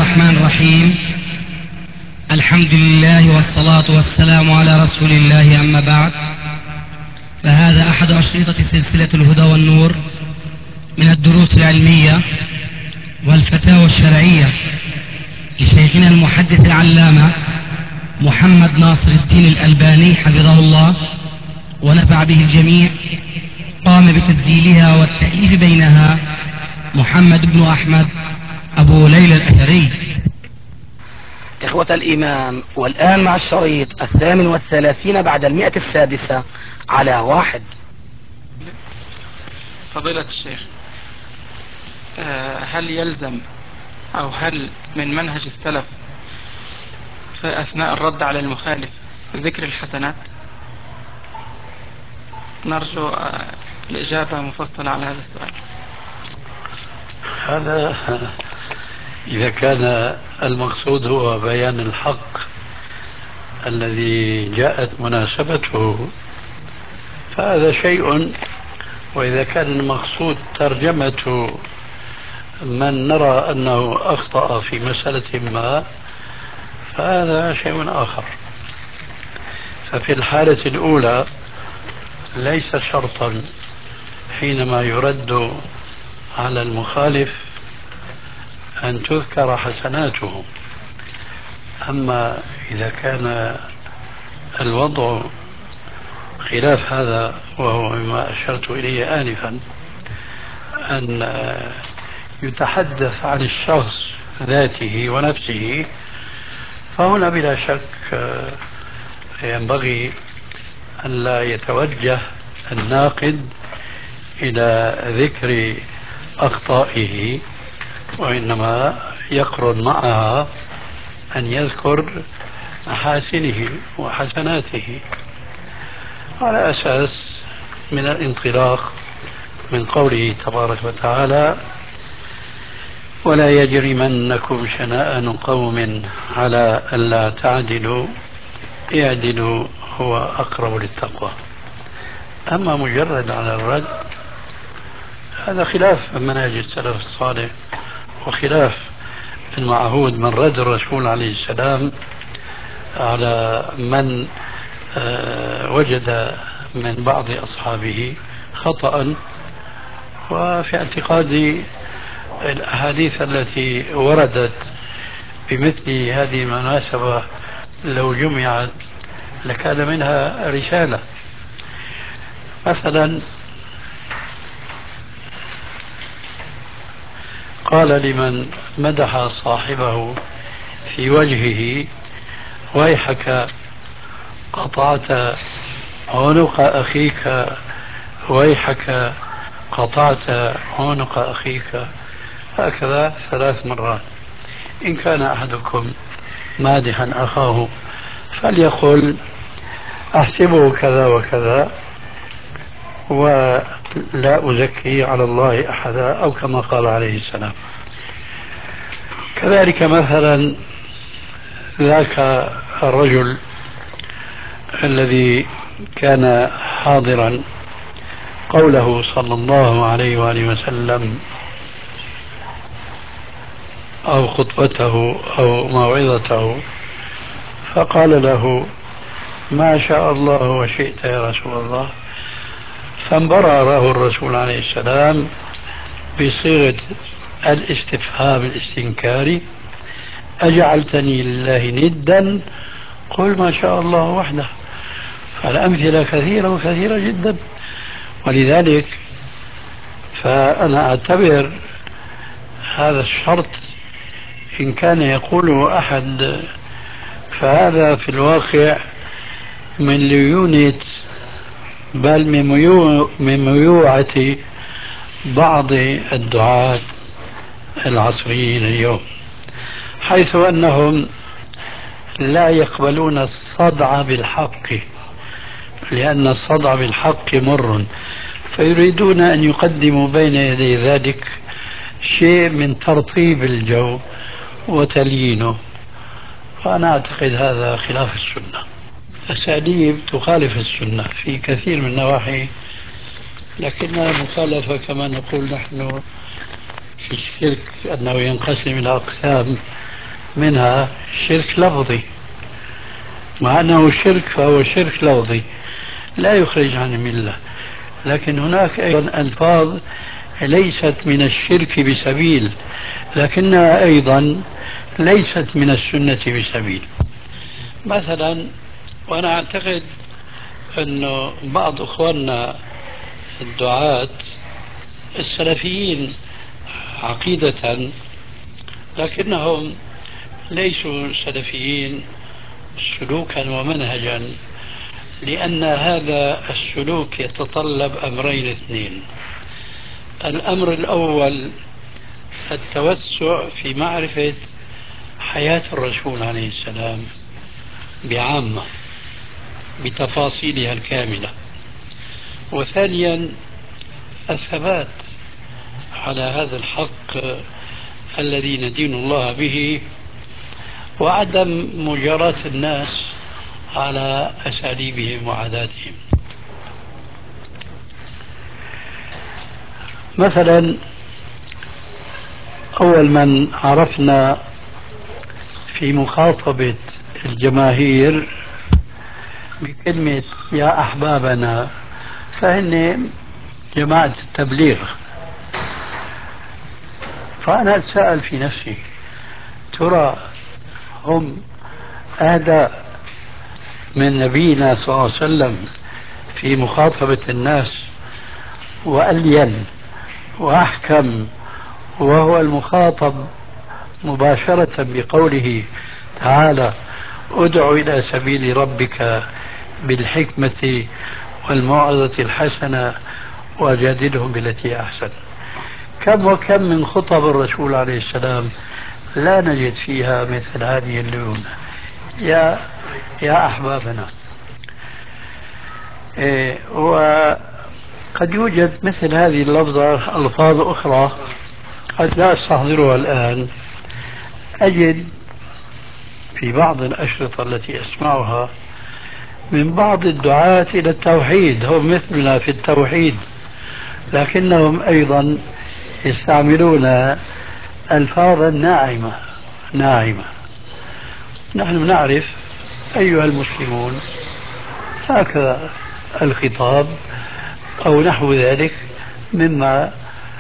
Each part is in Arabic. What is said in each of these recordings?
الرحمن الرحيم. الحمد لله والصلاة والسلام على رسول الله، أما بعد، فهذا أحد أشرطة سلسلة الهدى والنور من الدروس العلمية والفتاوى الشرعية لشيخنا المحدث العلامة محمد ناصر الدين الألباني حفظه الله ونفع به الجميع. قام بتسجيلها والتأليف بينها محمد بن أحمد أبو ليلى الأثري. إخوة الإيمان، والآن مع الشريط 38 بعد 106 على 1. فضيلة الشيخ، هل يلزم أو هل من منهج السلف في أثناء الرد على المخالف ذكر الحسنات؟ نرجو الإجابة مفصلة على هذا السؤال. هذا إذا كان المقصود هو بيان الحق الذي جاءت مناسبته فهذا شيء، وإذا كان المقصود ترجمة من نرى أنه أخطأ في مسألة ما فهذا شيء آخر. ففي الحالة الأولى ليس شرطا حينما يرد على المخالف أن تذكر حسناته. أما إذا كان الوضع خلاف هذا، وهو مما أشرت إليه آنفا، أن يتحدث عن الشخص ذاته ونفسه، فهنا بلا شك ينبغي أن لا يتوجه الناقد إلى ذكر أخطائه، وإنما يقرن معها أن يذكر محاسنه وحسناته على أساس من الانطلاق من قوله تبارك وتعالى: ولا يجرمنكم شنآن قوم على ألا تعدلوا اعدلوا هو أقرب للتقوى. أما مجرد على الرد هذا خلاف منهج السلف الصالح وخلاف المعهود من رد الرسول عليه السلام على من وجد من بعض أصحابه خطأ. وفي اعتقادي الأحاديث التي وردت بمثل هذه المناسبة لو جمعت لكان منها رسالة. مثلا قال لمن مدح صاحبه في وجهه: ويحك قطعت عنق أخيك، ويحك قطعت عنق أخيك، هكذا 3 مرات. إن كان أحدكم مادحا أخاه فليقل: أحسبه كذا وكذا ولا أزكي على الله أحدا، أو كما قال عليه السلام. كذلك مثلا ذاك الرجل الذي كان حاضرا قوله صلى الله عليه وآله وسلم أو خطبته أو موعظته، فقال له: ما شاء الله وشئت يا رسول الله. فانبرأ له الرسول عليه السلام بصيغة الاستفهام الاستنكاري: أجعلتني لله ندا؟ قل ما شاء الله وحده. فالأمثلة كثيرة وكثيرة جدا. ولذلك فأنا أعتبر هذا الشرط إن كان يقوله أحد فهذا في الواقع من ليونة، بل من ميوعة بعض الدعاة العصريين اليوم، حيث أنهم لا يقبلون الصدع بالحق، لأن الصدع بالحق مر، فيريدون أن يقدموا بين يدي ذلك شيء من ترطيب الجو وتليينه. وأنا أعتقد هذا خلاف السنة، أساليب تخالف السنة في كثير من النواحي. لكنها مخالفة كما نقول نحن في الشرك أنه ينقسم إلى أقسام: منها شرك لفظي، مع أنه شرك فهو شرك لفظي لا يخرج عن الملة، لكن هناك أيضا ألفاظ ليست من الشرك بسبيل لكنها أيضا ليست من السنة بسبيل. مثلا، وأنا أعتقد أنه بعض أخواننا الدعاة السلفيين عقيدة لكنهم ليسوا سلفيين سلوكا ومنهجا، لأن هذا السلوك يتطلب أمرين اثنين. الأمر الأول التوسع في معرفة حياة الرسول عليه السلام بعامة بتفاصيلها الكاملة، وثانيا الثبات على هذا الحق الذي ندين الله به، وعدم مجاراة الناس على أساليبهم وعاداتهم. مثلا، أول من عرفنا في مخاطبة الجماهير بكلمة يا أحبابنا فهن جماعة التبليغ. فأنا أتساءل في نفسي، ترى هم أهدى من نبينا صلى الله عليه وسلم في مخاطبة الناس وألين وأحكم، وهو المخاطب مباشرة بقوله تعالى ادع إلى سبيل ربك بالحكمة والموعظة الحسنة وجادلهم بالتي أحسن. كم وكم من خطب الرسول عليه السلام لا نجد فيها مثل هذه الليونة يا أحبابنا. وقد يوجد مثل هذه اللفظة ألفاظ أخرى قد لا أستحضرها الآن. أجد في بعض الأشرطة التي أسمعها من بعض الدعاة إلى التوحيد، هم مثلنا في التوحيد، لكنهم أيضا يستعملون ألفاظا ناعمة. نحن نعرف أيها المسلمون هكذا الخطاب أو نحو ذلك مما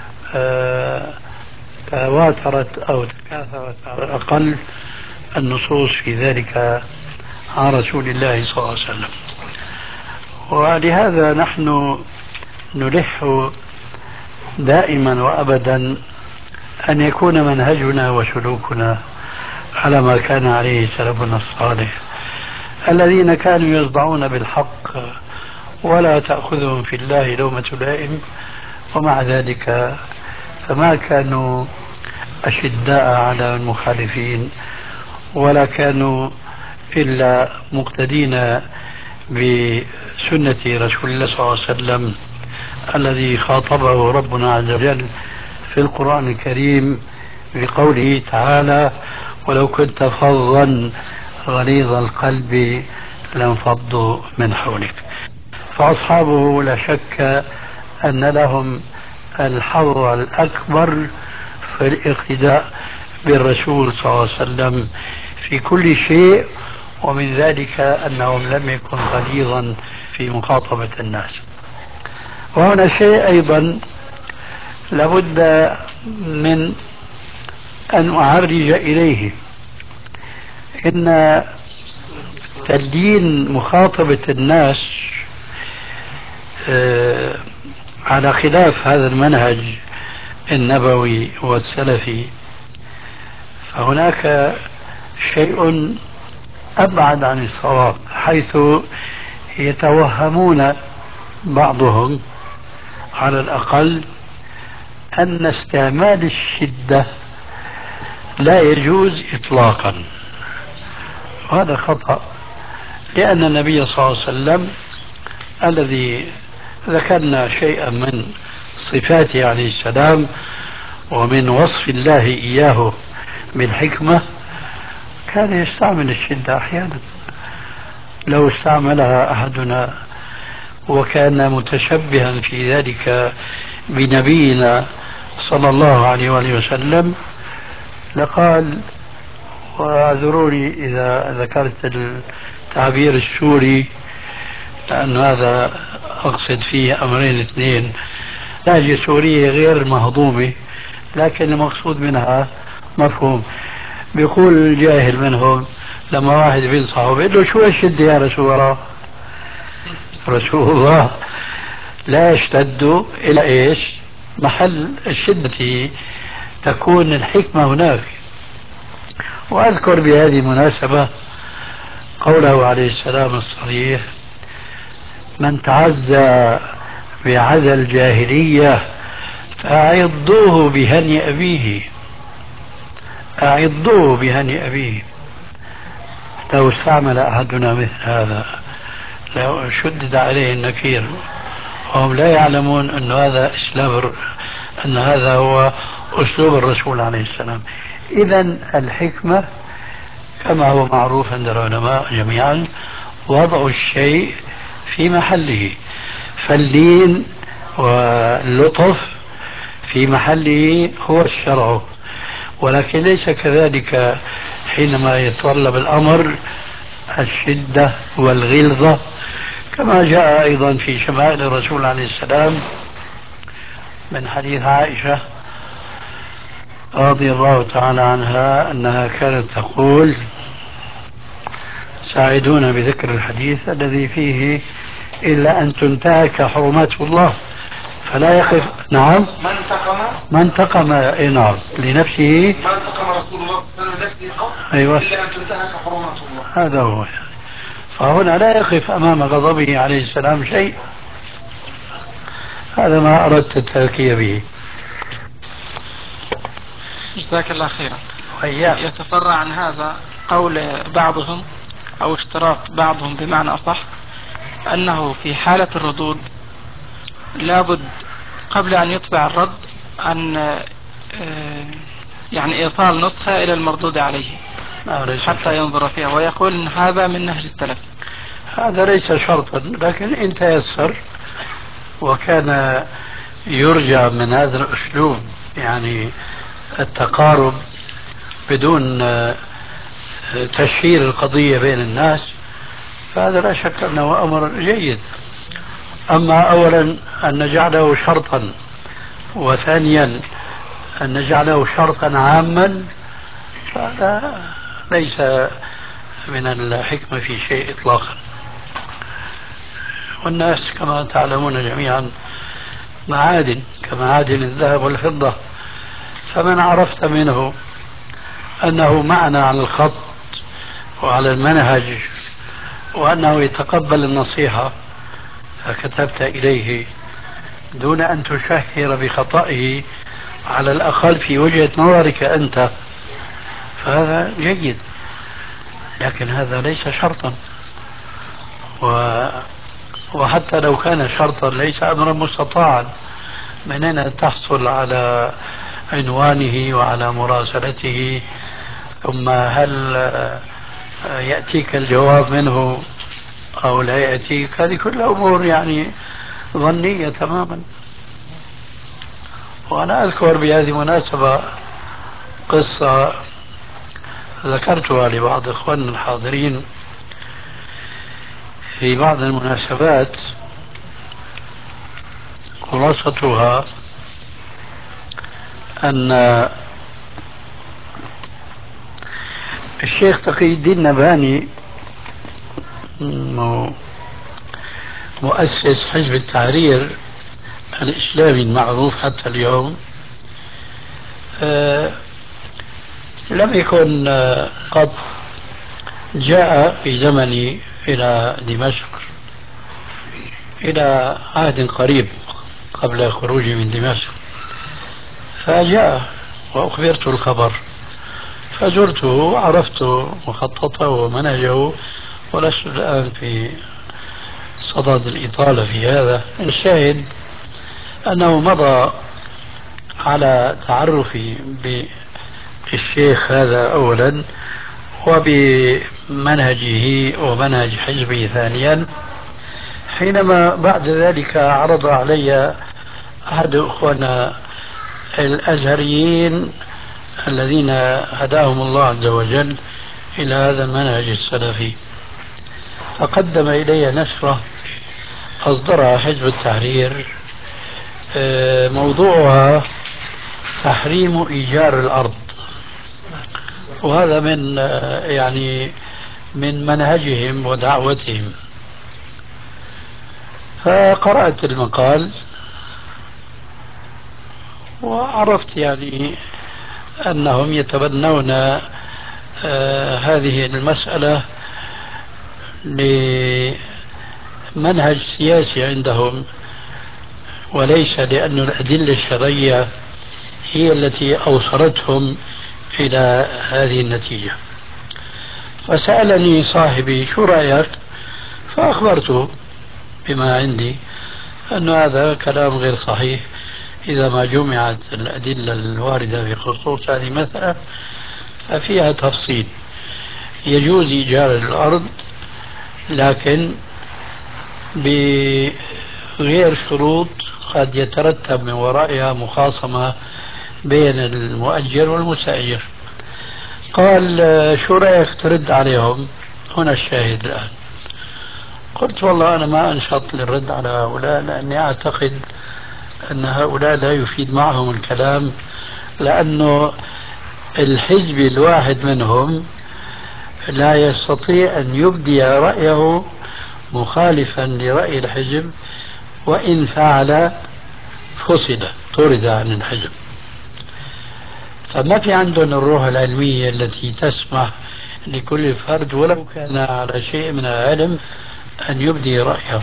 تواترت أو تكاثرت على الأقل النصوص في ذلك عن رسول الله صلى الله عليه وسلم. ولهذا نحن نلح دائما وأبدا أن يكون منهجنا وسلوكنا على ما كان عليه سلفنا الصالح الذين كانوا يصدعون بالحق ولا تأخذهم في الله لومة لائم، ومع ذلك فما كانوا أشداء على المخالفين ولا كانوا إلا مقتدين بسنة رسول الله صلى الله عليه وسلم الذي خاطبه ربنا عز وجل في القرآن الكريم بقوله تعالى ولو كنت فظا غليظ القلب لانفضوا من حولك. فأصحابه لا شك أن لهم الحظ الأكبر في الاقتداء بالرسول صلى الله عليه وسلم في كل شيء، ومن ذلك أنهم لم يكن غليظا في مخاطبة الناس. وهنا شيء أيضا لابد من أن أعرج إليه، إن تلين مخاطبة الناس على خلاف هذا المنهج النبوي والسلفي، فهناك شيء أبعد عن الصواب، حيث يتوهمون بعضهم على الأقل أن استعمال الشدة لا يجوز إطلاقا. وهذا خطأ، لأن النبي صلى الله عليه وسلم الذي ذكرنا شيئا من صفاته عليه السلام ومن وصف الله إياه بالحكمة كان يستعمل الشدة أحيانا. لو استعملها أحدنا وكان متشبها في ذلك بنبينا صلى الله عليه وآله وسلم لقال واعذروني إذا ذكرت التعبير السوري، لأن هذا أقصد فيه أمرين اثنين. لهجة سورية غير مهضومة، لكن المقصود منها مفهوم. بيقول الجاهل منهم لما واحد بينصحه بيقول له شو الشدة يا رسول الله؟ رسول الله لا يشتد إلى إيش؟ محل الشدة تكون الحكمة هناك. وأذكر بهذه المناسبة قوله عليه السلام الصريح: من تعزى بعزى الجاهلية فأعضوه بهني أبيه. أعضوه بهني أبيه. لو استعمل أحدنا مثل هذا لو شدد عليه النكير، وهم لا يعلمون أن هذا هو أسلوب الرسول عليه السلام. إذا الحكمة كما هو معروف عند العلماء جميعا وضع الشيء في محله، فاللين واللطف في محله هو الشرع، ولكن ليس كذلك حينما يتطلب الأمر الشدة والغلظة، كما جاء أيضا في شمائل الرسول عليه السلام من حديث عائشة رضي الله تعالى عنها أنها كانت تقول: ساعدونا بذكر الحديث الذي فيه إلا أن تنتهك حرمات الله فلا يقف. نعم. ما انتقم نعم لنفسه. ما انتقم رسول الله صلى الله عليه وسلم لنفسه قط. أيوة. إلا أن تنتهك حرمات الله. هذا هو. فهنا لا يقف أمام غضبه عليه السلام شيء. هذا ما أردت التذكير به. جزاك الله خيرا. وإياك. يتفرع عن هذا قول بعضهم أو اشتراط بعضهم بمعنى أصح أنه في حالة الردود لابد قبل أن يطبع الرد أن يعني إيصال نسخة إلى المردود عليه حتى ينظر فيها، ويقول إن هذا من نهج السلف. هذا ليس شرطا، لكن إن تيسر وكان يرجى من هذا الأسلوب يعني التقارب بدون تشهير القضية بين الناس، فهذا لا شك أنه أمر جيد. أما أولا أن نجعله شرطا، وثانيا أن نجعله شرطا عاما، فهذا ليس من الحكمة في شيء إطلاقا. والناس كما تعلمون جميعا معادن كمعادن الذهب والفضة، فمن عرفت منه أنه معنى على الخط وعلى المنهج وأنه يتقبل النصيحة فكتبت إليه دون أن تشهر بخطئه على الأقل في وجهة نظرك أنت، فهذا جيد. لكن هذا ليس شرطا، وحتى لو كان شرطا ليس أمرا مستطاعا. من أين تحصل على عنوانه وعلى مراسلته؟ ثم هل يأتيك الجواب منه أو لا يأتيك؟ هذه كلها أمور يعني ظنية تماما. وأنا أذكر بهذه المناسبة قصة ذكرتها لبعض إخواننا الحاضرين في بعض المناسبات، خلاصتها أن الشيخ تقي الدين نبهاني مؤسس حزب التحرير الإسلامي المعروف حتى اليوم، لم يكن قط جاء في زمني إلى دمشق إلى عهد قريب قبل خروجي من دمشق، فجاء وأخبرت الخبر فزرته وعرفت مخططه ومنهجه، ولست الآن في صدد الإطالة في هذا. الشاهد أنه مضى على تعرفي بالشيخ هذا أولا وبمنهجه ومنهج حزبه ثانيا. حينما بعد ذلك عرض علي أحد أخوانا الأزهريين الذين هداهم الله عز وجل إلى هذا المنهج السلفي، فقدم إلي نشرة أصدرها حزب التحرير، موضوعها تحريم إيجار الأرض، وهذا من يعني من منهجهم ودعوتهم. فقرأت المقال وعرفت يعني أنهم يتبنون هذه المسألة لمنهج سياسي عندهم، وليس لأن الأدلة الشرعية هي التي أوصلتهم إلى هذه النتيجة. فسألني صاحبي شو رأيك؟ فأخبرته بما عندي أن هذا كلام غير صحيح إذا ما جمعت الأدلة الواردة في خصوص هذه المسألة، ففيها تفصيل. يجوز إيجار الأرض لكن بغير شروط قد يترتب من ورائها مخاصمة بين المؤجر والمستأجر. قال شو رأيك ترد عليهم؟ هنا الشاهد الآن. قلت والله أنا ما أنشط للرد على هؤلاء، لأني أعتقد أن هؤلاء لا يفيد معهم الكلام، لأنه الحزب الواحد منهم لا يستطيع أن يبدي رأيه مخالفا لرأي الحزب، وإن فعل فصل طرد عن الحزب. فما في عندهم الروح العلمية التي تسمح لكل فرد ولو كان على شيء من العلم أن يبدي رأيه.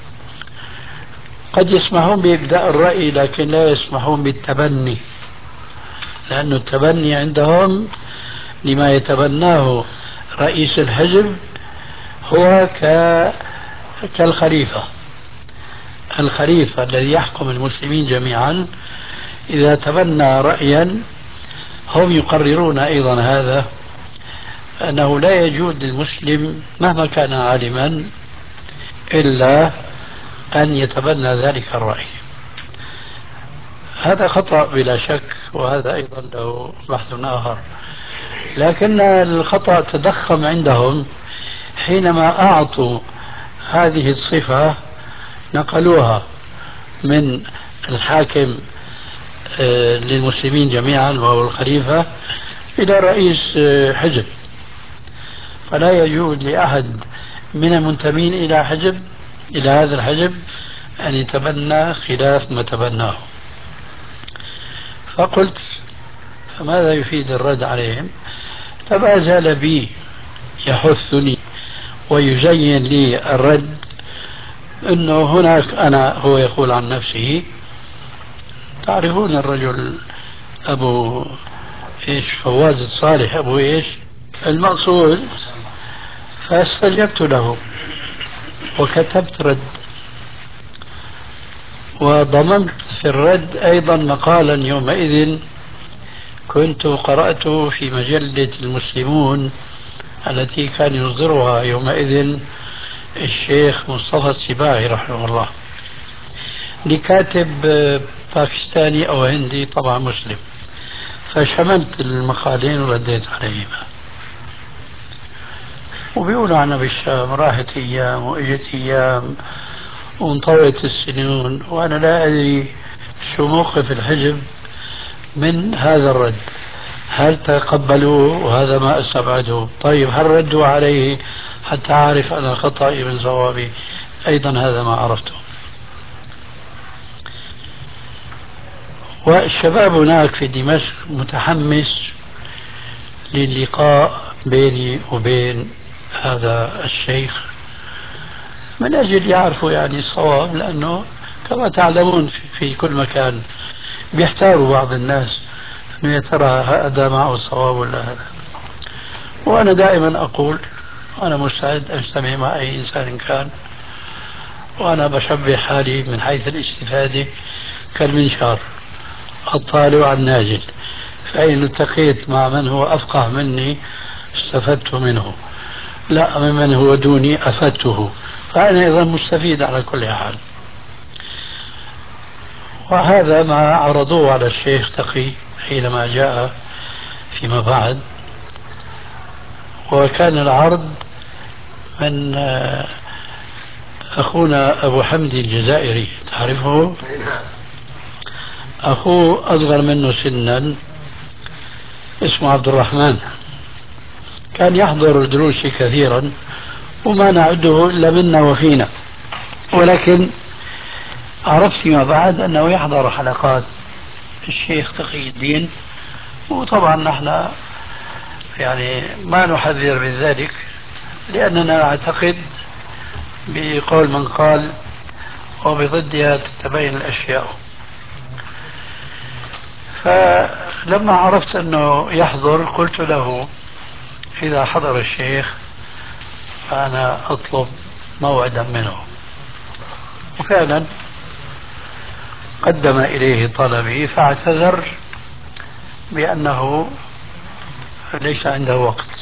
قد يسمحون بإبداء الرأي لكن لا يسمحون بالتبني، لأن التبني عندهم لما يتبناه رئيس الحزب هو كالخليفة. الخليفة الذي يحكم المسلمين جميعا إذا تبنى رأيا هم يقررون أيضا هذا، أنه لا يجوز للمسلم مهما كان عالما إلا أن يتبنى ذلك الرأي. هذا خطأ بلا شك، وهذا أيضا له بحث آخر. لكن الخطأ تضخم عندهم حينما أعطوا هذه الصفة، نقلوها من الحاكم للمسلمين جميعا وهو الخليفة إلى رئيس حزب. فلا يجوز لأحد من المنتمين إلى حزب إلى هذا الحزب أن يتبنى خلاف ما تبناه. فقلت فماذا يفيد الرد عليهم؟ فما زال بي يحثني ويزين لي الرد أنه هناك هو يقول عن نفسه تعرفون الرجل أبو إيش فواز الصالح أبو إيش المقصود. فاستجبت له وكتبت رد، وضممت في الرد أيضا مقالا يومئذ كنت قرأته في مجلة المسلمون التي كان يصدرها يومئذ الشيخ مصطفى السباعي رحمه الله، لكاتب باكستاني أو هندي طبعا مسلم. فشملت المقالين ورديت عليهما. وبيقولوا عنا بالشام راحت أيام وإجت أيام وانطوت السنون، وأنا لا أدري شو موقف الحزب من هذا الرد. هل تقبلوه؟ وهذا ما استبعده. طيب هل ردوا عليه حتى أعرف أنا خطأي من صوابي؟ أيضا هذا ما عرفته. والشباب هناك في دمشق متحمس للقاء بيني وبين هذا الشيخ من أجل يعرفوا يعني الصواب، لأنه كما تعلمون في كل مكان بيحتاروا بعض الناس أنه يا ترى هذا معه الصواب ولا هذا. وأنا دائما أقول أنا مستعد أجتمع مع أي إنسان كان، وأنا بشبه حالي من حيث الاستفادة كالمنشار الطالع على النازل، فإن التقيت مع من هو أفقه مني استفدت منه، لا ممن هو دوني أفدته، فأنا أيضا مستفيد على كل حال. وهذا ما عرضوه على الشيخ تقي حينما جاء فيما بعد، وكان العرض من أخونا أبو حمدي الجزائري، تعرفه؟ أخوه أصغر منه سنا اسمه عبد الرحمن، كان يحضر دروسي كثيرا وما نعده إلا منا وفينا، ولكن عرفت فيما بعد أنه يحضر حلقات الشيخ تقي الدين، وطبعا نحن يعني ما نحذر من ذلك لأننا نعتقد بقول من قال وبضدها تتبين الأشياء. فلما عرفت أنه يحضر قلت له إذا حضر الشيخ فأنا أطلب موعدا منه، وفعلا قدم إليه طلبي فاعتذر بأنه ليس عنده وقت،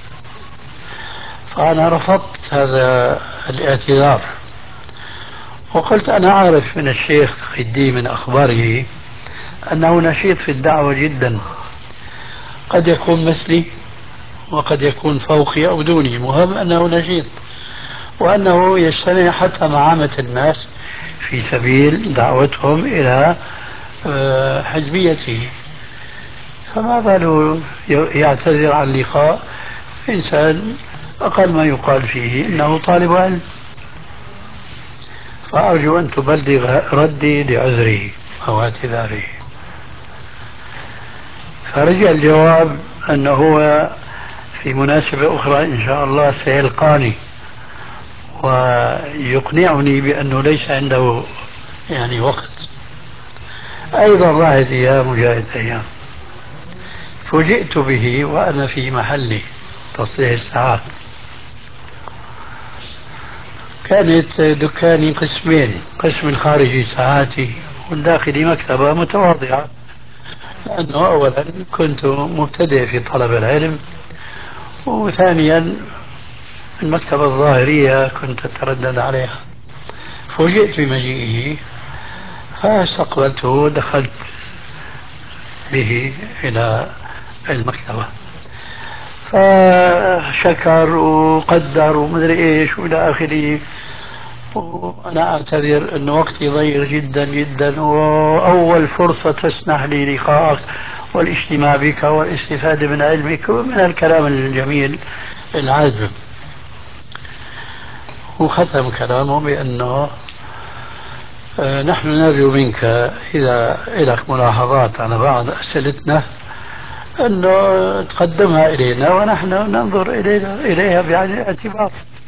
فأنا رفضت هذا الاعتذار وقلت أنا أعرف من الشيخ تقي الدين من أخباره أنه نشيط في الدعوة جدا، قد يكون مثلي وقد يكون فوقي أو دوني، مهم أنه نشيط وأنه يجتمع حتى مع عامة الناس في سبيل دعوتهم إلى حزبيته، فما باله يعتذر عن لقاء إنسان أقل ما يقال فيه إنه طالب علم. فأرجو أن تبلغ ردي لعذره أو اعتذاره. فرجع الجواب أنه هو في مناسبة أخرى إن شاء الله سيلقاني ويقنعني بأنه ليس عنده يعني وقت. أيضا راحت أيام وجاءت أيام، فوجئت به وأنا في محلي تصليح الساعات. كانت دكاني قسمين، قسم الخارجي ساعاتي والداخلي مكتبة متواضعة، لأنه أولا كنت مبتدئ في طلب العلم، وثانيا المكتبة الظاهرية كنت أتردد عليها. فوجئت بمجيئه فاستقبلته ودخلت به إلى المكتبة، فشكر وقدر ومدري ايش والى اخره، وانا اعتذر ان وقتي ضيق جدا جدا، واول فرصة تسنح لي لقائك والاجتماع بك والاستفادة من علمك ومن الكلام الجميل العذب. وختم كلامه بانه نحن نرجو منك اذا لك ملاحظات على بعض اسئلتنا أنه تقدمها إلينا ونحن ننظر إليها بعين الاعتبار.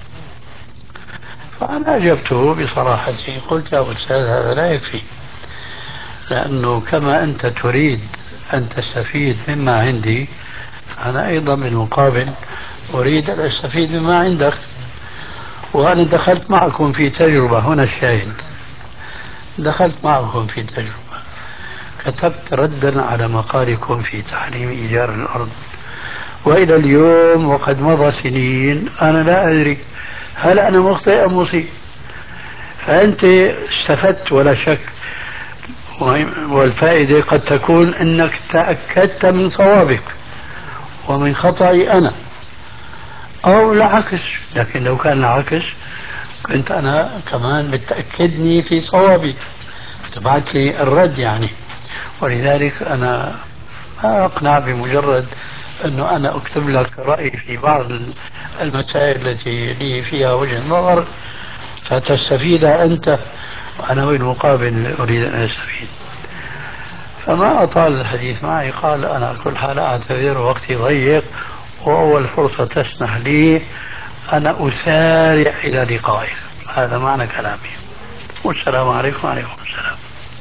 فأنا أجبته بصراحتي، قلت يا أستاذ هذا لا يكفي، لأنه كما أنت تريد أن تستفيد مما عندي أنا أيضا بالمقابل أريد أن أستفيد مما عندك، وأنا دخلت معكم في تجربة، هنا الشاهد، دخلت معكم في تجربة، كتبت ردا على مقالكم في تحريم إيجار الأرض، وإلى اليوم وقد مضى سنين أنا لا أدري هل أنا مخطئ أم مصيب. فأنت استفدت ولا شك، والفائدة قد تكون أنك تأكدت من صوابك ومن خطأي أنا، أو العكس، لكن لو كان العكس كنت أنا كمان بتأكدني في صوابي تبعت لي الرد يعني. ولذلك أنا ما أقنع بمجرد أنه أنا أكتب لك رأيي في بعض المسائل التي لي فيها وجه نظر فتستفيد أنت وأنا بالمقابل أريد أن أستفيد. فما أطال الحديث معي، قال أنا على كل حال أعتذر وقتي ضيق، وأول فرصة تسنح لي أنا أسارع إلى لقائك. هذا معنى كلامي، والسلام عليكم. وعليكم السلام.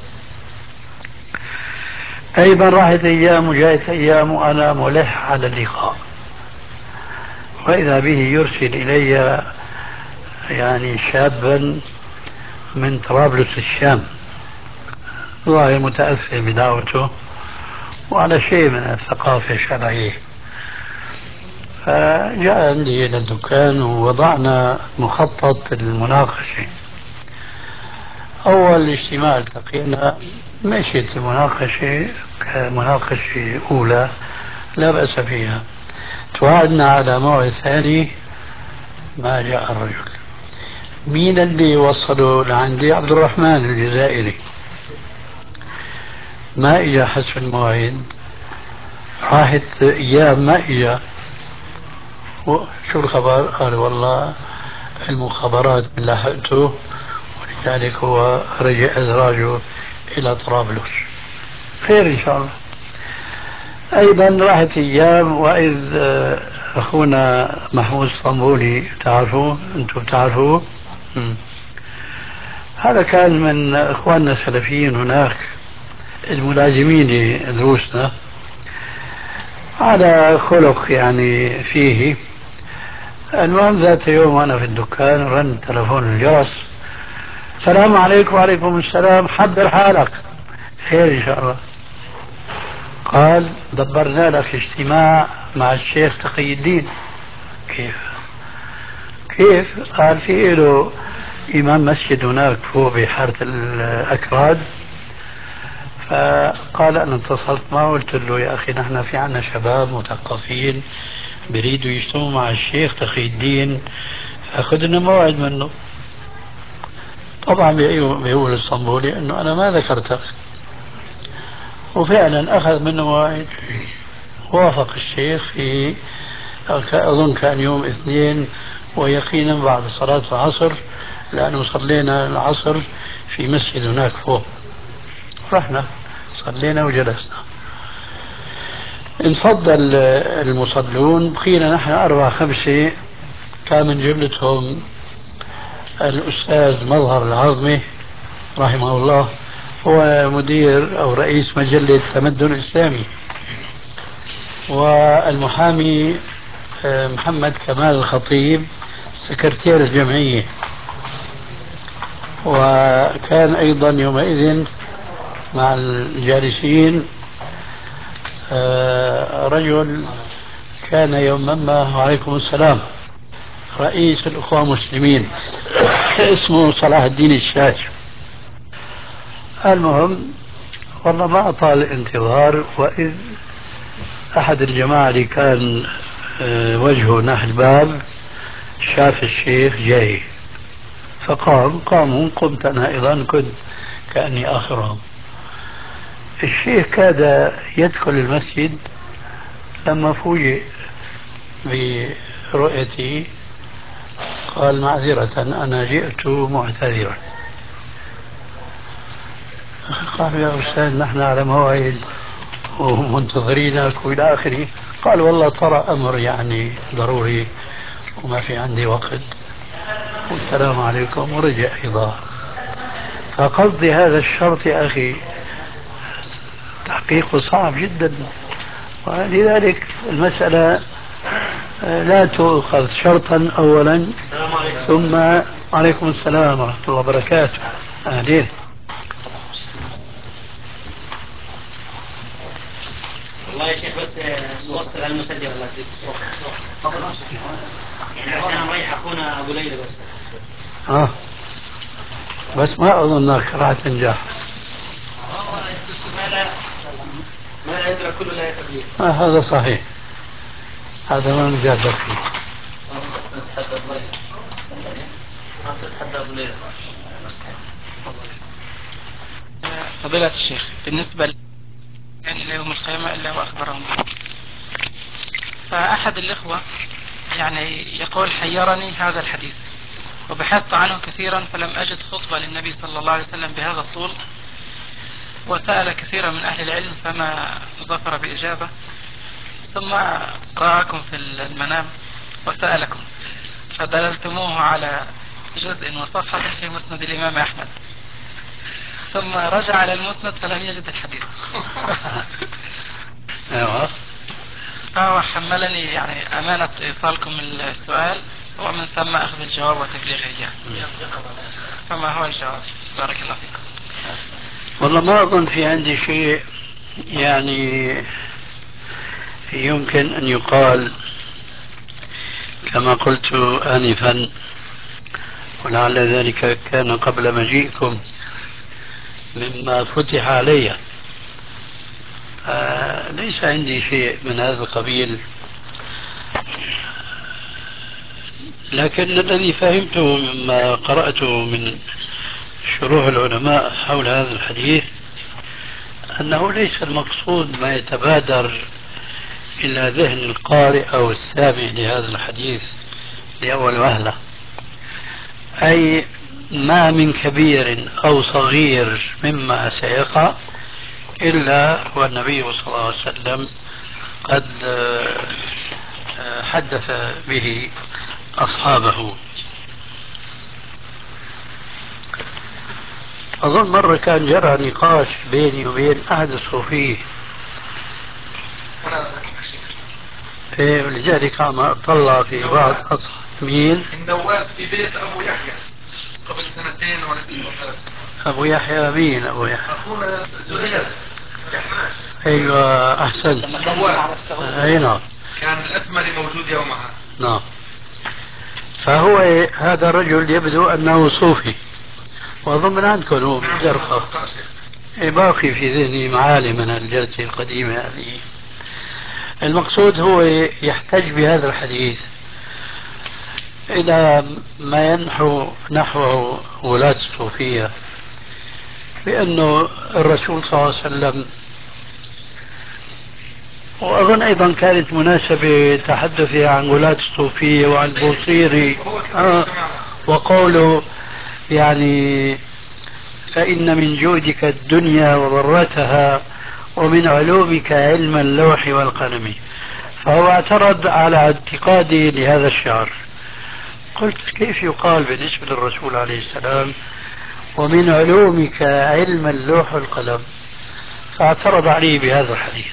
أيضا راحت أيام وجاءت أيام وأنا ملح على اللقاء، وإذا به يرسل إلي يعني شابا من طرابلس الشام، ظاهر متأثر بدعوته وعلى شيء من الثقافة الشرعية، فجاء عندي إلى الدكان ووضعنا مخطط المناقشة. أول اجتماع التقينا مشيت المناقشة كمناقشة أولى لا بأس فيها، توعدنا على موعد ثاني. ما جاء الرجل. مين اللي وصله لعندي؟ عبد الرحمن الجزائري. ما اجى حسب المواعيد، راحت ايام ما اجى. شو الخبر؟ قال والله المخابرات لاحقته، ولذلك هو رجع ادراجه الى طرابلس. خير ان شاء الله. ايضا راحت ايام واذ اخونا محمود اسطنبولي، تعرفوه؟ انتم بتعرفوه؟ هذا كان من اخواننا السلفيين هناك الملازمين لدروسنا، على خلق يعني فيه. المهم ذات يوم وانا في الدكان رن تلفون الجرس. السلام عليكم. وعليكم السلام. حضر حالك. خير ان شاء الله. قال دبرنا لك اجتماع مع الشيخ تقي الدين. كيف؟ قال في له إمام مسجد هناك فوق بحارة الأكراد، فقال أنا اتصلت معه قلت له يا أخي نحن في عنا شباب مثقفين بريدوا يجتمعوا مع الشيخ تقي الدين، فأخذ لنا موعد منه. طبعا بيقول الصنبولي أنه أنا ما ذكرتك، وفعلا أخذ منه موعد. وافق الشيخ في أظن كان يوم اثنين، ويقينا بعد صلاة العصر، لأنه صلينا العصر في مسجد هناك فوق. رحنا صلينا وجلسنا. انفضل المصلون، بقينا نحن أربعة خمسة. كان من جملتهم الأستاذ مظهر العظمي رحمه الله، هو مدير أو رئيس مجلة تمدن الإسلامي، والمحامي محمد كمال الخطيب سكرتير الجمعية. وكان أيضا يومئذ مع الجالسين رجل كان يوما ما، وعليكم السلام، رئيس الأخوة المسلمين اسمه صلاح الدين الشاش. المهم والله ما أطال الانتظار، وإذ أحد الجماعة اللي كان وجهه نحو الباب شاف الشيخ جاي، قاموا، قمت أنا أيضا، كنت كأني آخرهم. الشيخ كاد يدخل المسجد لما فوجئ برؤيتي، قال معذرة أنا جئت معتذرا. قال يا أستاذ نحن على موعد ومنتظرينك وإلى آخره. قال والله طرأ أمر يعني ضروري وما في عندي وقت، والسلام عليكم، ورجع أيضا. فقصدي هذا الشرط يا أخي تحقيقه صعب جدا، ولذلك المسألة لا تؤخذ شرطا أولا ثم. عليكم السلام ورحمة الله وبركاته. أهلين. والله يا شيخ بس نوصل على المسجل الله يعني عشان نريح اخونا ابو ليلى بس. بس ما اظنك راح تنجح. ما لا يدرك كله لا يتبليه. هذا صحيح، هذا ما نجادل فيه. فضيلة الشيخ، بالنسبة يعني إلى يوم القيامة إلا وأخبرهم به، فأحد الإخوة يعني يقول حيرني هذا الحديث، وبحثت عنه كثيرا فلم أجد خطبة للنبي صلى الله عليه وسلم بهذا الطول، وسأل كثيرا من أهل العلم فما ظفر بإجابة، ثم رآكم في المنام وسألكم فدللتموه على جزء وصفحة في مسند الإمام أحمد، ثم رجع إلى المسند فلم يجد الحديث. ايوه. فهو حملني يعني أمانة إيصالكم السؤال، ومن ثم أخذ الجواب وتبليغه إياه. فما هو الجواب؟ بارك الله فيكم. والله ما أظن في عندي شيء يعني يمكن أن يقال كما قلت آنفا، ولعل ذلك كان قبل مجيئكم مما فتح علي. ليس عندي شيء من هذا القبيل لكن الذي فهمته مما قرأته من شروح العلماء حول هذا الحديث أنه ليس المقصود ما يتبادر إلى ذهن القارئ أو السامع لهذا الحديث لأول وهلة، أي ما من كبير أو صغير مما سيقع إلا والنبي صلى الله عليه وسلم قد حدث به أصحابه. أظن مرة كان جرى نقاش بيني وبين أحد الصوفية، لذلك عم أطلع في بعض مين؟ النواس في بيت أبو يحيى قبل سنتين ولا 3 أبو يحيى مين أبو يحيى؟ أخونا زهير يحناش. أيوة أحسنت. أي نعم. كان الأسمري موجود يومها. نعم. فهو هذا الرجل يبدو أنه صوفي، وأظن من عندكم هو من الزرقاء. باقي في ذهني معالم من الجلسة القديمة هذه. المقصود هو يحتج بهذا الحديث إلى ما ينحو نحوه ولاة الصوفية، بأنه الرسول صلى الله عليه وسلم، وأظن أيضا كانت مناسبة تحدثي عن ولاة الصوفية وعن بوصيري وقوله يعني فإن من جودك الدنيا وضرتها ومن علومك علم اللوح والقلم. فهو اعترض على اعتقادي لهذا الشعر. قلت كيف يقال بالنسبة للرسول عليه السلام ومن علومك علم اللوح والقلم؟ فاعترض علي بهذا الحديث.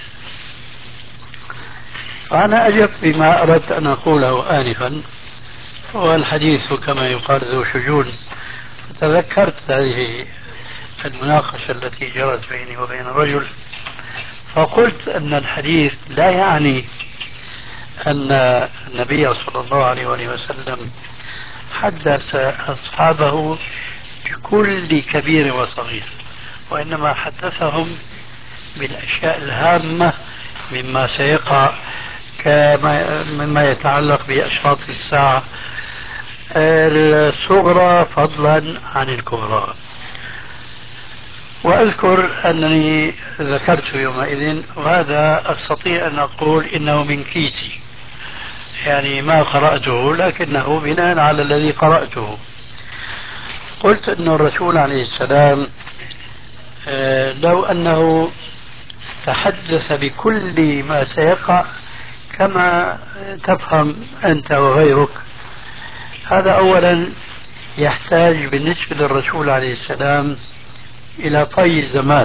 فأنا أجبت بما أردت أن أقوله آنفا، والحديث كما يقال ذو شجون. تذكرت هذه المناقشة التي جرت بيني وبين الرجل، فقلت أن الحديث لا يعني أن النبي صلى الله عليه وسلم حدث أصحابه بكل كبير وصغير، وإنما حدثهم بالأشياء الهامة مما سيقع، مما يتعلق بأشراط الساعة الصغرى فضلا عن الكبرى. وأذكر أنني ذكرت يومئذ، وهذا أستطيع أن أقول إنه من كيسي، يعني ما قرأته لكنه بناء على الذي قرأته. قلت أن الرسول عليه السلام لو أنه تحدث بكل ما سيقع كما تفهم أنت وغيرك، هذا أولا يحتاج بالنسبة للرسول عليه السلام إلى طي الزمان،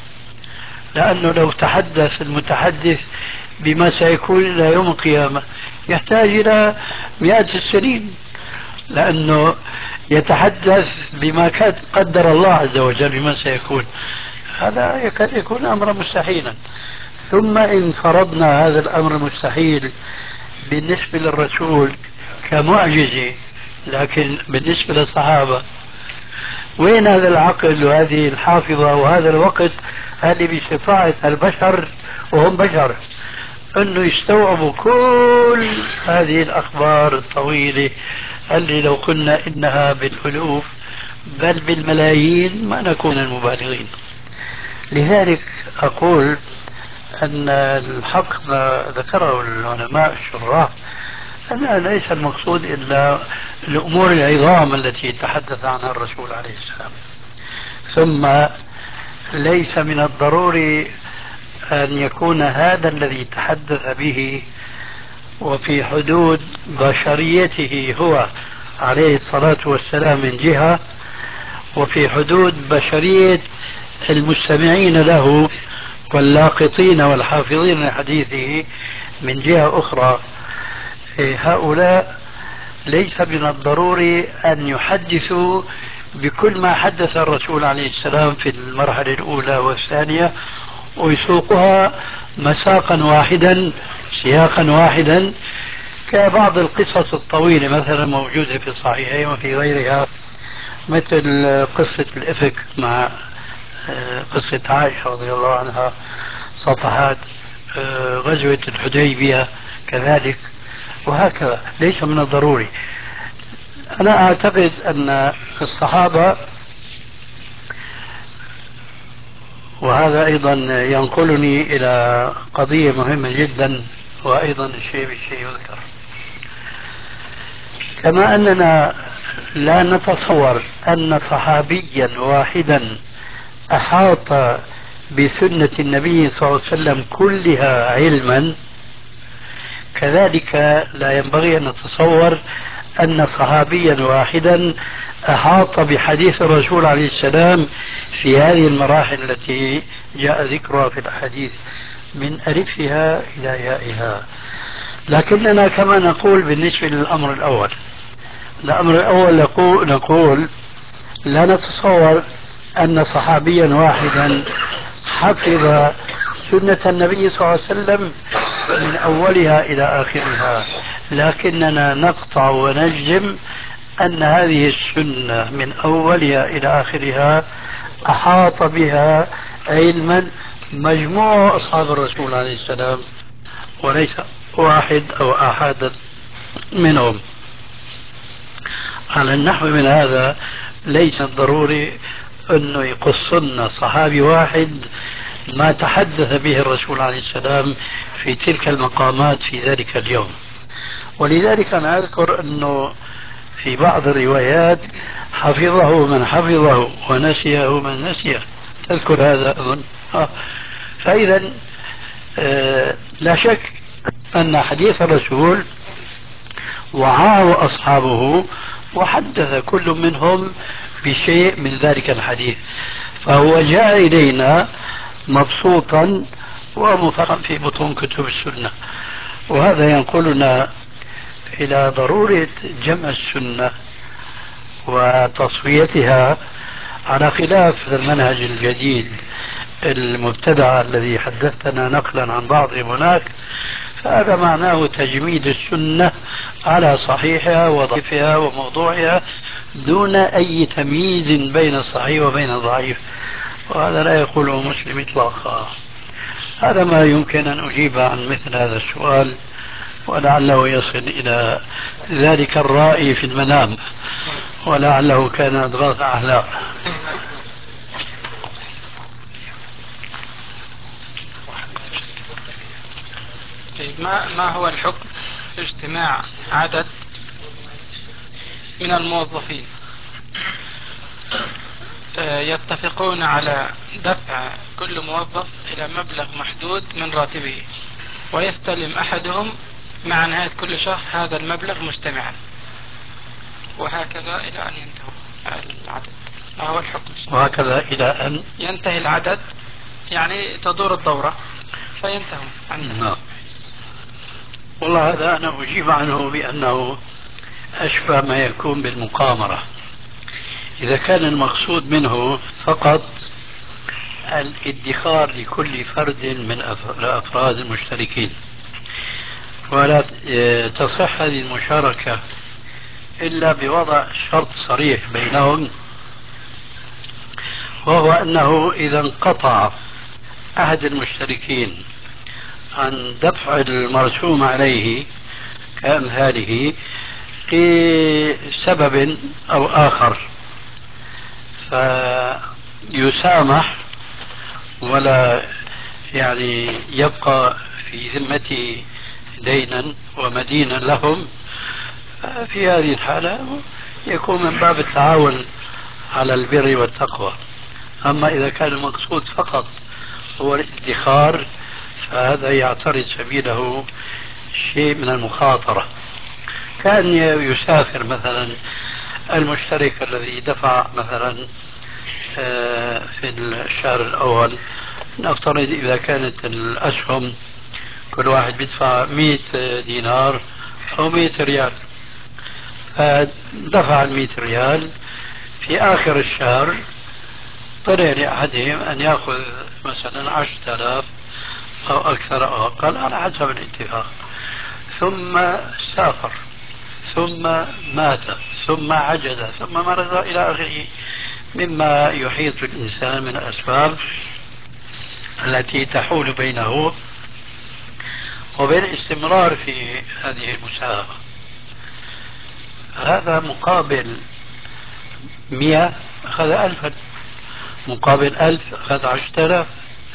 لأنه لو تحدث المتحدث بما سيكون إلى يوم القيامة يحتاج إلى مئات السنين، لأنه يتحدث بما قدر الله عز وجل بما سيكون، هذا يكاد يكون أمرا مستحيلا. ثم إن فرضنا هذا الأمر مستحيل بالنسبة للرسول كمعجزة، لكن بالنسبة للصحابة وين هذا العقل وهذه الحافظة وهذا الوقت اللي باستطاعة البشر وهم بشر أنه يستوعبوا كل هذه الأخبار الطويلة اللي لو قلنا إنها بالألوف بل بالملايين ما نكون المبالغين. لذلك أقول أن الحق ما ذكره العلماء الشراح أن ليس المقصود إلا الأمور العظام التي تحدث عنها الرسول عليه السلام. ثم ليس من الضروري أن يكون هذا الذي تحدث به وفي حدود بشريته هو عليه الصلاة والسلام من جهة، وفي حدود بشرية المستمعين له واللاقطين والحافظين لحديثه من جهة أخرى. هؤلاء ليس من الضروري أن يحدثوا بكل ما حدث الرسول عليه السلام في المرحلة الأولى والثانية ويسوقها مساقا واحدا سياقا واحدا، كبعض القصص الطويلة مثلا موجودة في الصحيحين وفي غيرها، مثل قصة الإفك مع قصة عائشة رضي الله عنها، صفحات غزوة الحديبية كذلك، وهكذا. ليس من الضروري أنا أعتقد أن الصحابة، وهذا أيضا ينقلني إلى قضية مهمة جدا، وأيضا الشيء بالشيء يذكر. كما أننا لا نتصور أن صحابيا واحدا أحاط بسنة النبي صلى الله عليه وسلم كلها علما، كذلك لا ينبغي أن نتصور أن صحابيا واحدا أحاط بحديث الرسول عليه السلام في هذه المراحل التي جاء ذكرها في الحديث من ألفها إلى يائها. لكننا كما نقول بالنسبة للأمر الأول، نقول لا نتصور أن صحابيا واحدا حفظ سنة النبي صلى الله عليه وسلم من أولها إلى آخرها، لكننا نقطع ونجزم أن هذه السنة من أولها إلى آخرها أحاط بها علما مجموع أصحاب الرسول عليه السلام، وليس واحد أو أحد منهم. على النحو من هذا ليس ضروري أنه يقصنا صحابي واحد ما تحدث به الرسول عليه السلام في تلك المقامات في ذلك اليوم. ولذلك أنا أذكر أنه في بعض الروايات حفظه من حفظه ونسيه من نسيه، تذكر هذا أظن. فإذا لا شك أن حديث الرسول وعاه أصحابه وحدث كل منهم بشيء من ذلك الحديث، فهو جاء إلينا مبسوطا ومثقا في بطون كتب السنة. وهذا ينقلنا إلى ضرورة جمع السنة وتصفيتها على خلاف المنهج الجديد المبتدع الذي حدثنا نقلا عن بعضهم هناك. فهذا معناه تجميد السنة على صحيحها وضعيفها وموضوعها دون أي تمييز بين الصحيح وبين الضعيف، وهذا لا يقوله مسلم إطلاقا. هذا ما يمكن أن أجيب عن مثل هذا السؤال، ولعله يصل إلى ذلك الرائي في المنام، ولعله كان أضغاث أحلام. ما هو الحكم في اجتماع عدد من الموظفين يتفقون على دفع كل موظف إلى مبلغ محدود من راتبه، ويستلم أحدهم مع نهاية كل شهر هذا المبلغ مجتمعا، وهكذا إلى أن ينتهي العدد؟ ما هو الحكم؟ وهكذا إلى أن ينتهي العدد، يعني تدور الدورة فينتهوا عندها. والله هذا أنا أجيب عنه بأنه أشبه ما يكون بالمقامرة. إذا كان المقصود منه فقط الادخار لكل فرد من أفراد المشتركين، ولا تصح هذه المشاركة إلا بوضع شرط صريح بينهم، وهو أنه إذا انقطع أحد المشتركين عن دفع المرسوم عليه كأمثاله لسبب أو آخر فيسامح ولا يعني يبقى في ذمته دينا ومدينا لهم، في هذه الحالة يكون من باب التعاون على البر والتقوى. أما إذا كان المقصود فقط هو الادخار فهذا يعترض سبيله شيء من المخاطرة، كأن يسافر مثلا المشترك الذي دفع مثلا في الشهر الأول، نفترض إذا كانت الأسهم كل واحد بيدفع 100 دينار أو 100 ريال، فدفع 100 ريال في آخر الشهر طلع لأحدهم أن يأخذ مثلا 10,000 أو أكثر أو أقل على حسب الاتفاق، ثم سافر ثم مات ثم عجز ثم مرض إلى آخره مما يحيط الإنسان من الأسباب التي تحول بينه وبين الاستمرار في هذه المساهمة. هذا مقابل 100 أخذ 1000، مقابل 1000 أخذ 10,000.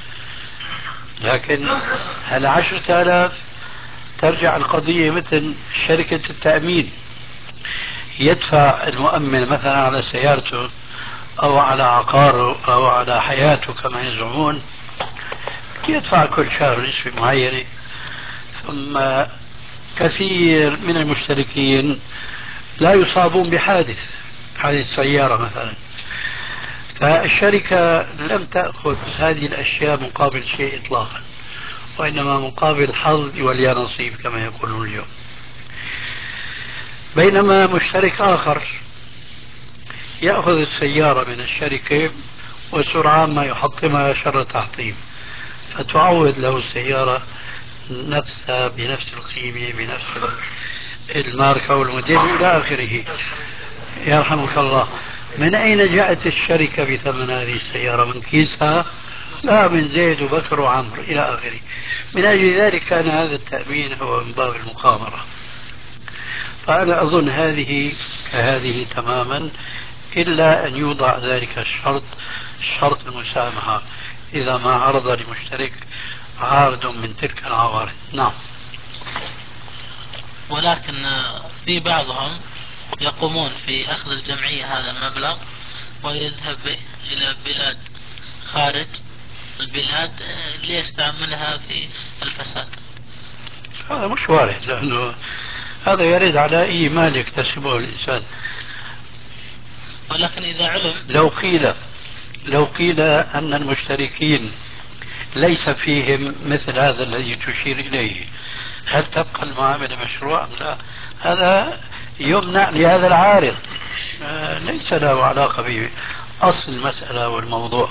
لكن هل 10,000 ترجع القضية مثل شركة التأمين، يدفع المؤمن مثلا على سيارته أو على عقاره أو على حياته كما يزعمون، يدفع كل شهر نسبة معينة. ثم كثير من المشتركين لا يصابون بحادث، حادث سيارة مثلا، فالشركة لم تأخذ هذه الأشياء مقابل شيء إطلاقا، وإنما مقابل حظ ولي نصيب كما يقولون اليوم. بينما مشترك آخر يأخذ السيارة من الشركة وسرعان ما يحطمها شر تحطيم، فتعوض له السيارة نفسها بنفس القيمة بنفس الماركة والموديل إلى آخره. يرحمك الله، من أين جاءت الشركة بثمن هذه السيارة؟ من كيسها؟ لا، من زيد وبكر وعمر إلى آخره. من أجل ذلك كان هذا التأمين هو من باب المخامرة. فأنا أظن هذه كهذه تماما، إلا أن يوضع ذلك الشرط، شرط المسامحة، إذا ما عرض لمشترك عارض من تلك العوارض. نعم. ولكن في بعضهم يقومون في أخذ الجمعية هذا المبلغ ويذهب إلى بلاد خارج البلاد ليستعملها في الفساد. هذا مش وارد، لأنه هذا يرد على أي مال يكتسبه الإنسان. ولكن إذا علم، لو قيل أن المشتركين ليس فيهم مثل هذا الذي تشير إليه، هل تبقى المعاملة مشروعة أم لا؟ هذا يمنع لهذا العارض، ليس له علاقة بأصل المسألة والموضوع.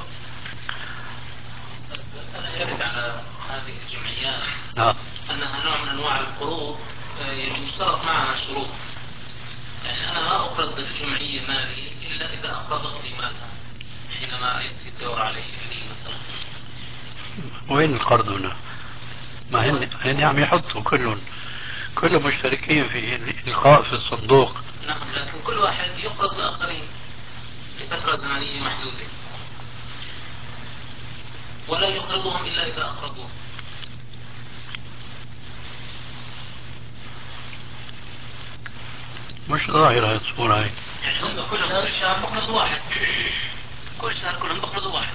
أنا يرد على هذه الجمعيات نعم. أنها نوع من أنواع القروض، يشترط معها شروط. يعني أنا ما أقرض الجمعية مالي إلا إذا أقرضتني مالها حينما يأتي الدور علي لي مثلا. وين القرض هنا؟ ما هن عم يحطوا كل مشتركين في إلقاء في الصندوق. نعم، لكن كل واحد يقرض الآخرين لفترة زمنية محدودة، ولا يقرضهم إلا إذا أقرضوه. مش ظاهرة الصورة هاي. يعني هم كلهم كل شهر بقرضوا واحد، كل شهر كلهم بقرضوا واحد.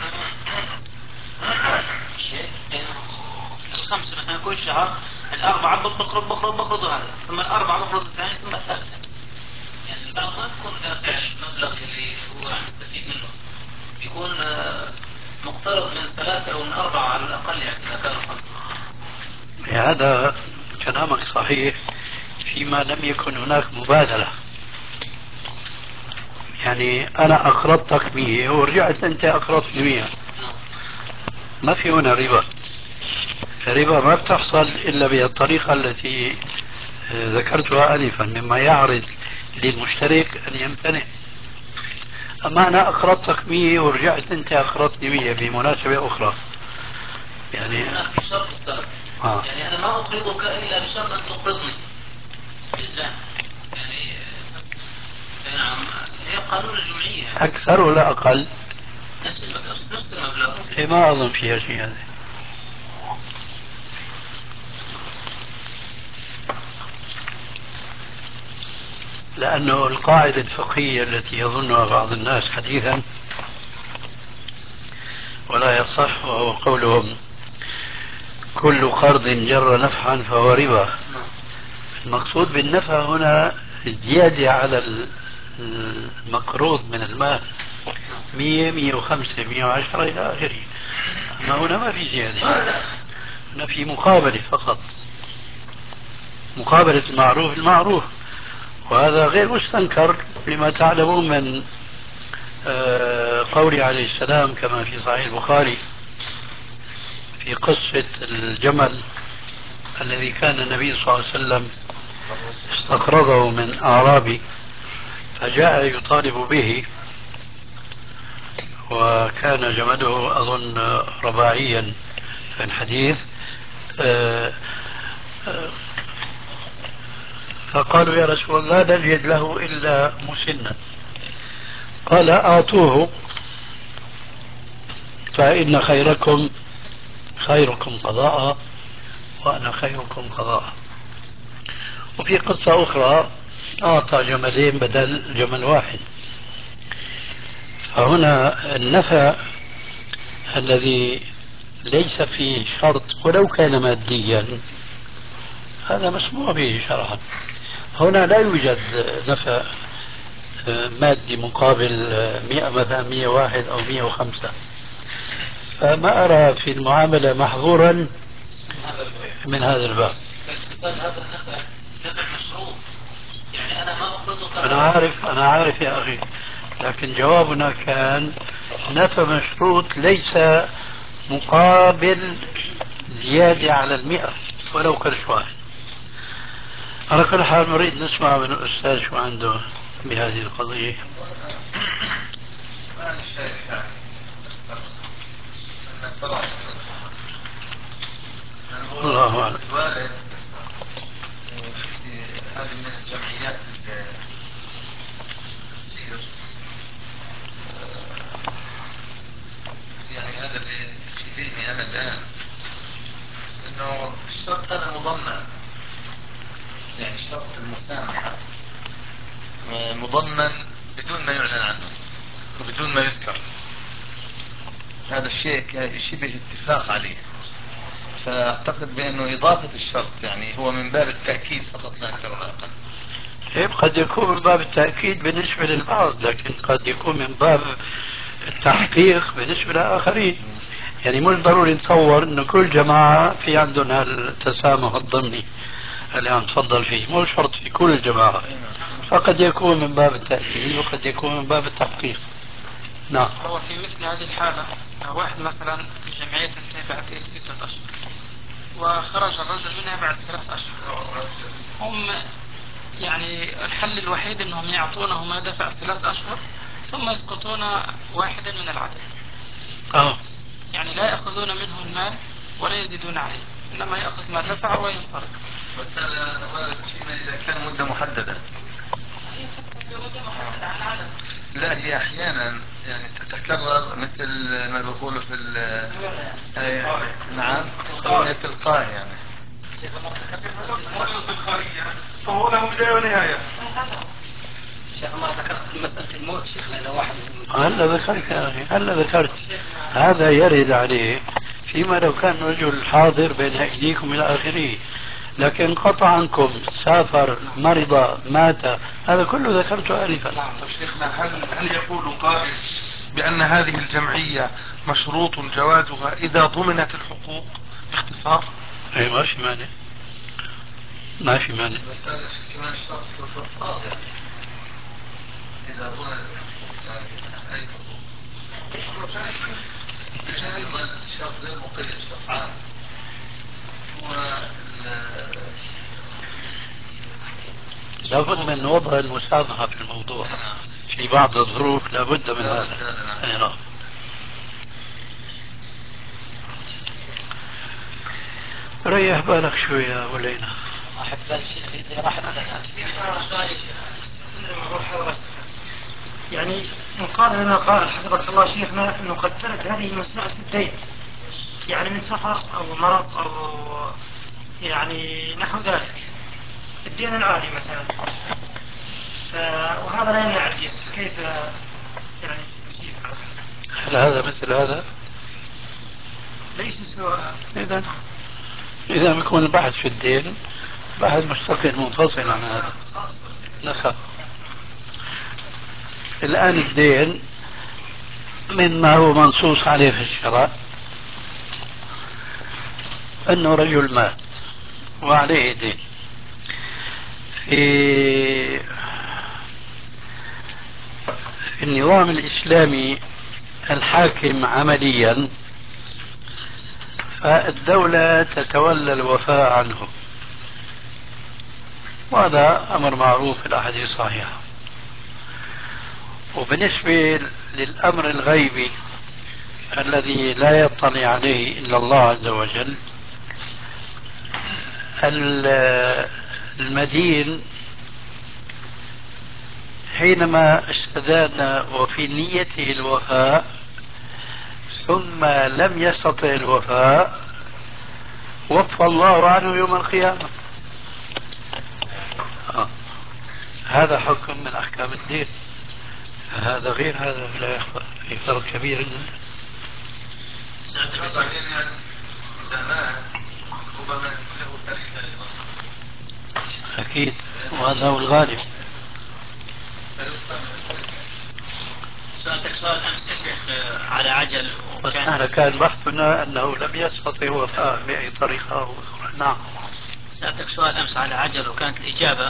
يعني الخمسة مثلا كل شهر، الأربعة بقرضوا هذا، ثم الأربعة بقرضوا الثاني، ثم الثالثة. يعني البعض ما بيكون دافع المبلغ اللي هو عم يستفيد منه، بيكون مقترض من 3 أو من 4 على الأقل، يعني إذا كانوا 5. هذا كلامك صحيح فيما لم يكن هناك مبادلة. يعني أنا أقرضتك 100 ورجعت أنت أقرضتني 100، ما في هنا ربا. الربا ما بتحصل إلا بالطريقة التي ذكرتها آنفا، مما يعرض للمشترك أن يمتنع. أما أنا أقرضتك 100 ورجعت أنت أقرضتني 100 بمناسبة أخرى، يعني هناك في شرط أستاذ، يعني أنا ما أقرضك إلا بشرط أن تقرضني إلزام. يعني نعم، هي قانون الجمعية يعني. أكثر ولا أقل؟ نفس المبلغ، نفس المبلغ. إيه، ما أظن فيها شيء هذا. لأنه القاعدة الفقهية التي يظنها بعض الناس حديثا ولا يصح، وهو قولهم كل قرض جر نفعا فهو ربا. المقصود بالنفع هنا الزيادة على المقروض من المال، 100 105 110 إلى آخره. أما هنا ما في زيادة، هنا في مقابلة فقط، مقابلة المعروف المعروف. وهذا غير مستنكر لما تعلمون من قوله عليه السلام كما في صحيح البخاري في قصة الجمل الذي كان النبي صلى الله عليه وسلم استقرضه من أعرابي، فجاء يطالب به، وكان جمله أظن رباعيا في الحديث. فقالوا يا رسول الله لا نجد له إلا مسنا. قال أعطوه فإن خيركم خيركم قضاء وأنا خيركم قضاء. وفي قصة أخرى أعطى جملين بدل جمل واحد. فهنا النفع الذي ليس فيه شرط ولو كان ماديا هذا مسموع به شرعا. هنا لا يوجد نفع مادي مقابل 100 مثلا 101 أو 105. فما أرى في المعاملة محظورا من هذا الباب. هذا النفع نفع مشروط، يعني أنا ما أخرجه. أنا عارف يا أخي، لكن جوابنا كان نفع مشروط ليس مقابل زيادة على 100 ولو قرش واحد. على كل حال نريد نسمع من الأستاذ شو عنده بهذه القضية. أنا شايف يعني أن ترى الله أعلم. الوالد في هذه من الجمعيات التصير، يعني هذا اللي في ذهني أنا الآن، إنه الشرط هذا مضمن، يعني شرط المسامحة مضمن بدون ما يعلن عنه وبدون ما يذكر. هذا الشيء شبه اتفاق عليه. فأعتقد بأنه إضافة الشرط يعني هو من باب التأكيد فقط لا أكثر ولا أقل. قد يكون من باب التأكيد بالنسبة للبعض، لكن قد يكون من باب التحقيق بالنسبة للآخرين. يعني مش ضروري نتصور أن كل جماعة في عندهم التسامح الضمني اللي عم تفضل فيه، مو شرط في كل الجماعات. فقد يكون من باب التأكيد وقد يكون من باب التحقيق. نعم. هو في مثل هذه الحالة واحد مثلا الجمعية تنتهي بعد 6 أشهر وخرج الرجل منها بعد 3 أشهر، هم يعني الحل الوحيد أنهم يعطونه ما دفع 3 أشهر ثم يسقطون واحدا من العدد. يعني لا يأخذون منه المال ولا يزيدون عليه، إنما يأخذ ما دفع وينصرف. بس هذا وارد فيما إذا كان مدة محددة. هي تتبع مدة محددة على العدد. لا، هي أحيانا يعني تتكرر مثل ما بيقولوا في نعم تلقائي يعني. فهو له بداية ونهاية. شيخ ما ذكرت مسألة الموت شيخنا إلى واحد هلا ذكرت يا أخي، هلا ذكرت. هذا يرد عليه فيما لو كان رجل حاضر بين أيديكم إلى آخره، لكن قطع عنكم، سافر، مرض، مات، هذا كله ذكرته آنفا. طيب شيخنا، هل يقول قائل بأن هذه الجمعية مشروط جوازها إذا ضمنت الحقوق باختصار؟ أي ما في مانع، ما في مانع. بس هذا كمان شرط فضفاض يعني إذا ضمنت الحقوق، يعني أي حقوق؟ يعني يظل شرط غير مقيد، شرط عام. لابد من وضع المسامحة في الموضوع، في بعض الظروف لابد من هذا. أي نعم. ريح بالك شوي يا أبو ليلى. راحت بالشيخ زي راحت يعني من قال لنا قال حفظك الله شيخنا انه قد ترك هذه المسائل في الدين، يعني من سفر او مرض او يعني نحو ذلك، الدين العالي مثلا، وهذا لا يمنع الدين، فكيف يعني نجيب على هل هذا مثل هذا؟ ليس سواء. إذا بيكون البحث في الدين بحث مستقل منفصل عن هذا. نخاف. الآن الدين مما هو منصوص عليه في الشرع أنه رجل مات وعليه دين. في النظام الإسلامي الحاكم عمليا فالدولة تتولى الوفاء عنه، وهذا أمر معروف في الأحاديث الصحيحة. وبالنسبة للأمر الغيبي الذي لا يطلع عليه إلا الله عز وجل، المدين حينما استدان وفي نيته الوفاء ثم لم يستطع الوفاء وفى الله عنه يوم القيامة. هذا حكم من أحكام الدين، فهذا غير هذا لا يخفى، في فرق كبير جدا. بعدين يعني إذا مات ربما يكون له تركة أيضا. أكيد، وهذا هو الغالب. سألتك سؤال أمس يا شيخ على عجل، وكان كان بحثنا أنه لم يستطع وفاء بأي طريقة أو أخرى. نعم. سألتك سؤال أمس على عجل وكانت الإجابة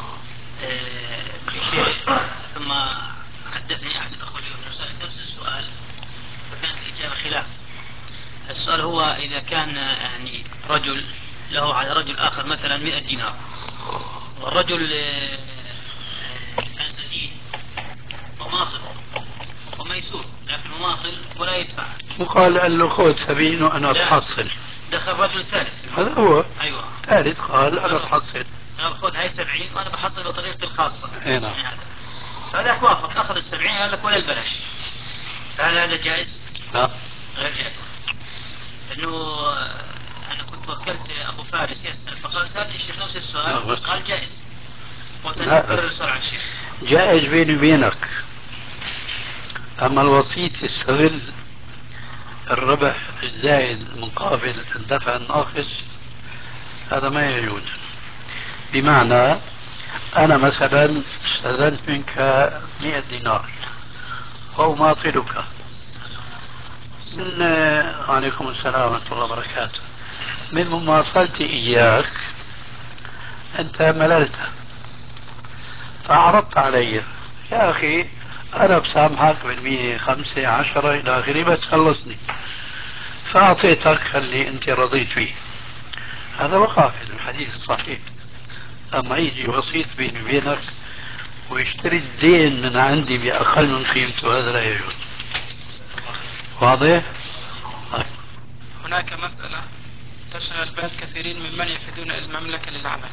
بشيء، ثم حدثني أحد الأخوة اليوم سألت نفس السؤال فكانت الإجابة خلاف. السؤال هو إذا كان يعني رجل له على رجل آخر مثلا 100 دينار، والرجل كان سديد وماطل وميسور، لكن مماطل ولا يدفع، وقال له خذ 70 وأنا بحصل. دخل رجل ثالث. هذا هو. أيوة. ثالث قال أنا بحصل. قال خذ هاي 70 وأنا بحصل بطريقتي الخاصة. نعم. هذاك وافق أخذ 70 قال لك ولا البلاش. فهل هذا جائز؟ لا. غير جائز. لأنه أنا كنت وكلت أبو فارس يسأل فقال سألت الشيخ نفس السؤال قال جائز. وتنكر السؤال عن الشيخ. جائز بيني وبينك، أما الوسيط يستغل الربح الزائد مقابل الدفع الناقص هذا ما يجوز. بمعنى أنا مثلا استأذنت منك 100 دينار وأماطلك من عليكم السلام ورحمة الله وبركاته، من مماطلتي إياك أنت مللت فعرضت علي يا أخي أنا بسامحك بالمية 5 10 إلى آخره بس خلصني، فأعطيتك اللي أنت رضيت فيه. هذا وقع في الحديث الصحيح. أما يجي وسيط بيني وبينك ويشتري الدين من عندي بأقل من قيمته هذا لا يجوز. واضح؟ هناك مسألة تشغل بال كثيرين ممن يفيدون المملكة للعمل.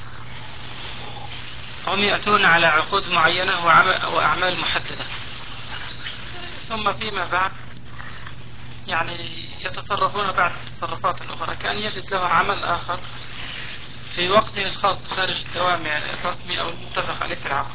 هم يأتون على عقود معينة وأعمال محددة، ثم فيما بعد يعني يتصرفون بعد التصرفات الأخرى، كان يجد له عمل آخر في وقته الخاص خارج الدوام الرسمي أو المتفق عليه في العقد،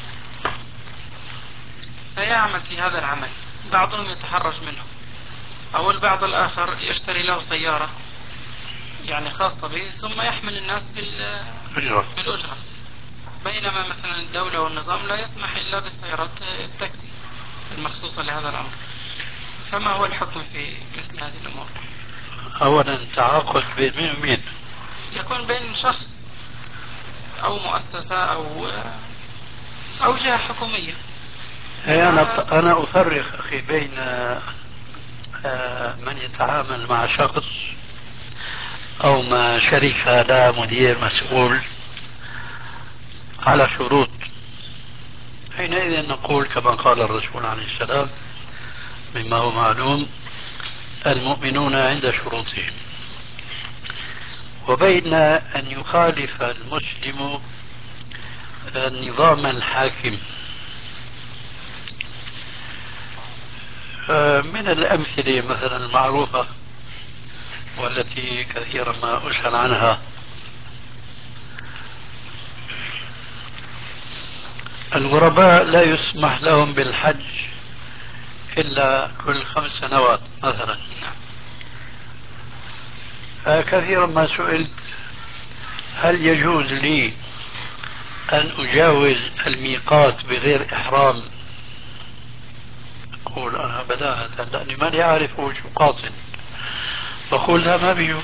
فيعمل في هذا العمل. بعضهم يتحرج منه، أو البعض الآخر يشتري له سيارة يعني خاصة به ثم يحمل الناس بالأجرة، بينما مثلا الدولة والنظام لا يسمح إلا بالسيارات التاكسي المخصوصة لهذا الأمر. فما هو الحكم في مثل هذه الأمور؟ أولا التعاقد بين مين ومين؟ يكون بين شخص أو مؤسسة أو جهة حكومية. أنا أفرق أخي بين من يتعامل مع شخص أو مع شركة لا مدير مسؤول على شروط. حينئذ نقول كما قال الرسول عليه السلام مما هو معلوم المؤمنون عند شروطهم، وبين أن يخالف المسلم النظام الحاكم. من الأمثلة مثلا المعروفة والتي كثيرا ما أسأل عنها الغرباء لا يسمح لهم بالحج إلا كل 5 سنوات مثلا. كثيرا ما سئلت هل يجوز لي أن أجاوز الميقات بغير إحرام؟ أقول أنا بداهة لأني ماني أعرف شو قاصد، بقول لا ما بيجوز.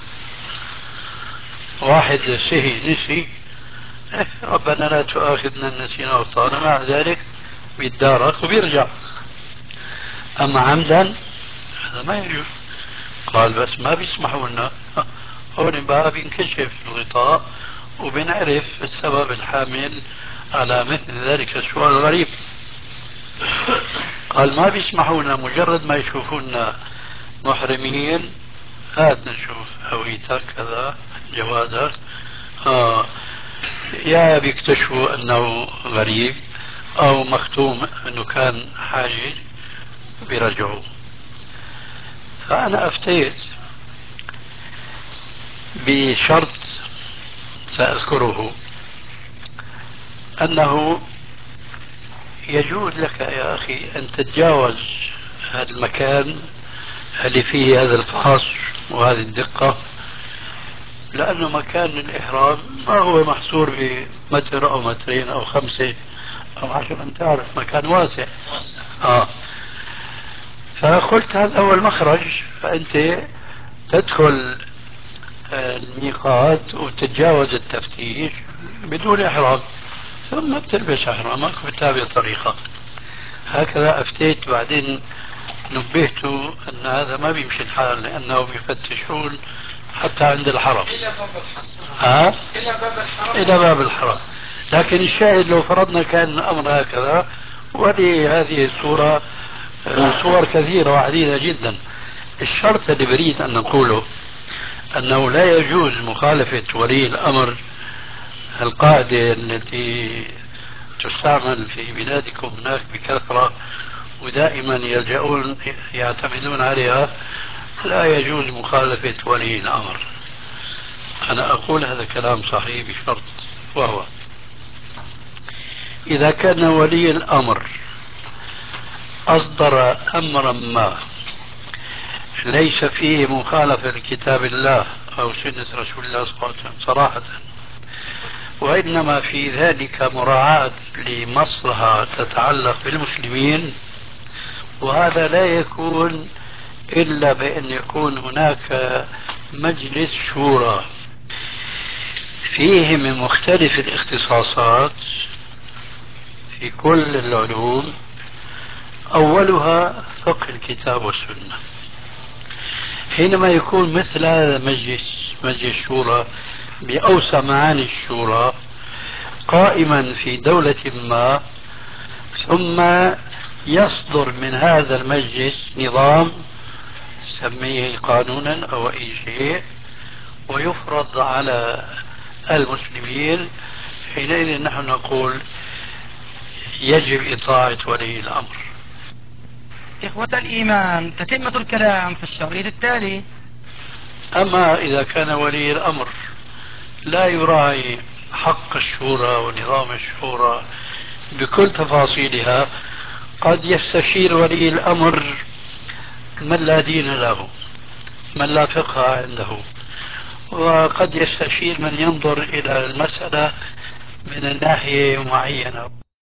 واحد سهي نسي ربنا لا تؤاخذنا إن نسينا وأخطأنا، مع ذلك بيتدارك وبيرجع. أما عمدا هذا ما يجوز. قال بس ما بيسمحوا لنا. هون بقى بينكشف الغطاء وبنعرف السبب الحامل على مثل ذلك السؤال الغريب. قال ما بيسمحوا لنا، مجرد ما يشوفونا محرمين هات نشوف هويتك كذا جوازك. يا بيكتشفوا انه غريب أو مختوم أنه كان حاجز برجعه. فأنا أفتيت بشرط سأذكره، أنه يجوز لك يا أخي أن تتجاوز هذا المكان اللي فيه هذا الفحص وهذه الدقة، لأنه مكان الإحرام ما هو محصور بمتر أو مترين أو 5 أو 10 أمتار، مكان واسع. فقلت هذا هو المخرج، فأنت تدخل الميقات وتتجاوز التفتيش بدون إحرام، ثم تلبس إحرامك وتتابع طريقة. هكذا أفتيت. بعدين نبهت أن هذا ما بيمشي الحال، لأنهم يفتشون حتى عند الحرم، إلى باب الحرم. إلى باب الحرم. إلى باب الحرم. لكن الشاهد لو فرضنا كان الأمر هكذا، ولهذه الصورة صور كثيرة وعديدة جدا. الشرط اللي بريد أن نقوله أنه لا يجوز مخالفة ولي الأمر، القاعدة التي تستعمل في بلادكم هناك بكثرة ودائما يلجؤون يعتمدون عليها، لا يجوز مخالفة ولي الأمر. أنا أقول هذا كلام صحيح بشرط، وهو إذا كان ولي الأمر أصدر أمرا ما ليس فيه مخالفة لكتاب الله أو سنة رسول الله صلى الله عليه وسلم صراحة، وإنما في ذلك مراعاة لمصلحة تتعلق بالمسلمين، وهذا لا يكون إلا بأن يكون هناك مجلس شورى فيه من مختلف الاختصاصات في كل العلوم، أولها فقه الكتاب والسنة. حينما يكون مثل هذا المجلس، مجلس الشورى بأوسع معاني الشورى، قائما في دولة ما، ثم يصدر من هذا المجلس نظام سميه قانونا أو أي شيء ويفرض على المسلمين، حينئذ نحن نقول يجب إطاعة ولي الأمر. إخوة الإيمان، تتمة الكلام في الشريط التالي. أما إذا كان ولي الأمر لا يراعي حق الشورى ونظام الشورى بكل تفاصيلها، قد يستشير ولي الأمر من لا دين له، من لا فقه عنده، وقد يستشير من ينظر إلى المسألة من الناحية معينة.